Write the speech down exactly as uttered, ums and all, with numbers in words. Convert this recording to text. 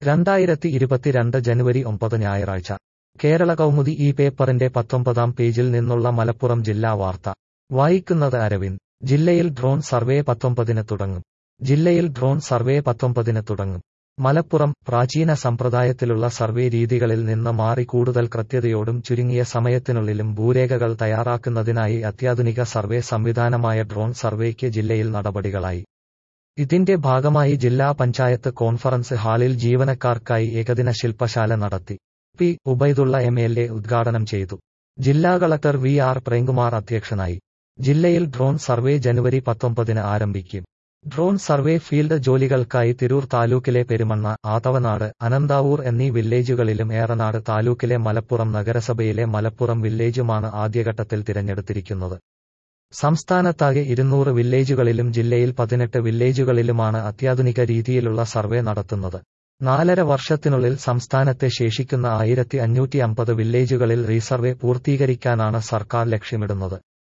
രണ്ടായിരത്തി ഇരുപത്തിരണ്ട് ജനുവരി ഒമ്പത് ഞായറാഴ്ച കേരള കൗമുദി ഈ പേപ്പറിന്റെ പത്തൊമ്പതാം പേജിൽ നിന്നുള്ള മലപ്പുറം ജില്ലാ വാർത്ത വായിക്കുന്നത് അരവിന്ദ്. ജില്ലയിൽ ഡ്രോൺ സർവേ പത്തൊമ്പതിന് തുടങ്ങും. ജില്ലയിൽ ഡ്രോൺ സർവേ പത്തൊമ്പതിന് തുടങ്ങും. മലപ്പുറം. പ്രാചീന സമ്പ്രദായത്തിലുള്ള സർവേ രീതികളിൽ നിന്ന് മാറി കൂടുതൽ കൃത്യതയോടും ചുരുങ്ങിയ സമയത്തിനുള്ളിലും ഭൂരേഖകൾ തയ്യാറാക്കുന്നതിനായി അത്യാധുനിക സർവേ സംവിധാനമായ ഡ്രോൺ സർവേക്ക് ജില്ലയിൽ നടപടികളായി. ഇതിന്റെ ഭാഗമായി ജില്ലാ പഞ്ചായത്ത് കോൺഫറൻസ് ഹാളിൽ ജീവനക്കാർക്കായി ഏകദിന ശില്പശാല നടത്തി. P Ubaidulla M L A ഉദ്ഘാടനം ചെയ്തു. ജില്ലാ കളക്ടർ വി ആർ പ്രേംകുമാർ അധ്യക്ഷനായി. ജില്ലയിൽ ഡ്രോൺ സർവേ ജനുവരി പത്തൊമ്പതിന് ആരംഭിക്കും. ഡ്രോൺ സർവേ ഫീൽഡ് ജോലികൾക്കായി തിരൂർ താലൂക്കിലെ പെരുമണ്ണ, ആതവനാട്, അനന്താവൂർ എന്നീ വില്ലേജുകളിലും ഏറനാട് താലൂക്കിലെ മലപ്പുറം നഗരസഭയിലെ മലപ്പുറം വില്ലേജുമാണ് ആദ്യഘട്ടത്തിൽ തിരഞ്ഞെടുത്തിരിക്കുന്നത്. സംസ്ഥാനത്താകെ ഇരുന്നൂറ് വില്ലേജുകളിലും ജില്ലയിൽ പതിനെട്ട് വില്ലേജുകളിലുമാണ് അത്യാധുനിക രീതിയിലുള്ള സർവേ നടത്തുന്നത്. നാലര വർഷത്തിനുള്ളിൽ സംസ്ഥാനത്തെ ശേഷിക്കുന്ന ആയിരത്തി അഞ്ഞൂറ്റി അമ്പത് വില്ലേജുകളിൽ റീസർവേ പൂർത്തീകരിക്കാനാണ് സർക്കാർ ലക്ഷ്യമിടുന്നത്.